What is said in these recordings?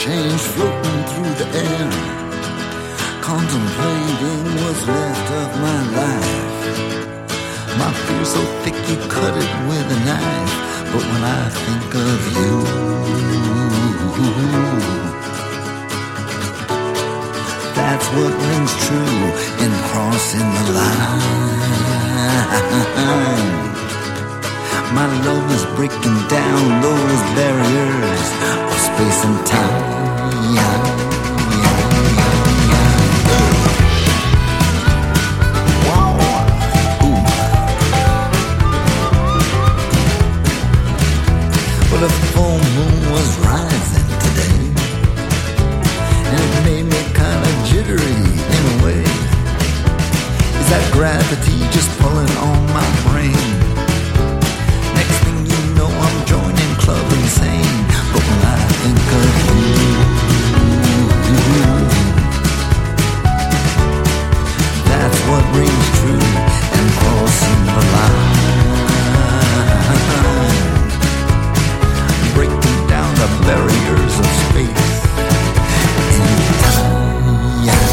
change floating through the air, contemplating what's left of my life. My fear's so thick you cut it with a knife. But when I think of you, that's what rings true in crossing the line. My love is breaking down those barriers of space and time. Well, the full moon was rising today, and it made me kind of jittery in a way. Is that gravity just pulling on my brain? Next thing you know, I'm joining Club Insane. But when I think of you, that's what rings true and crossing the line. Breaking down the barriers of space and time.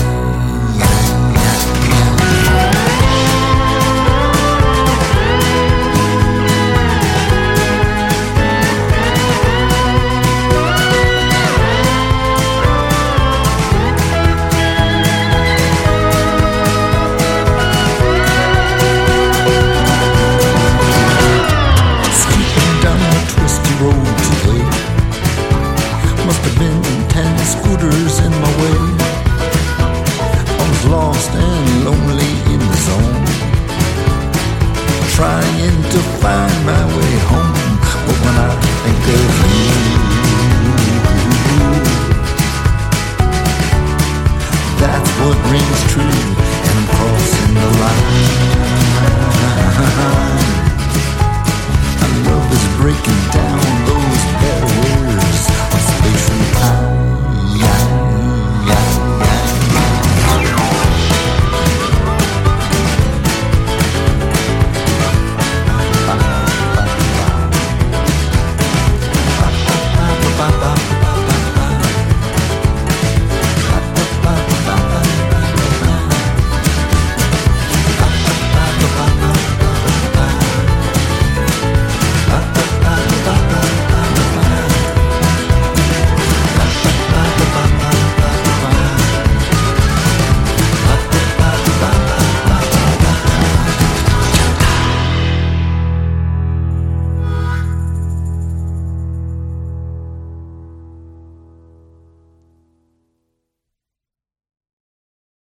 Skipping down the twisty road today, must have been 10 scooters in my way. I was lost and lonely in the zone, trying to find my way home. But when I think of you, that's what rings true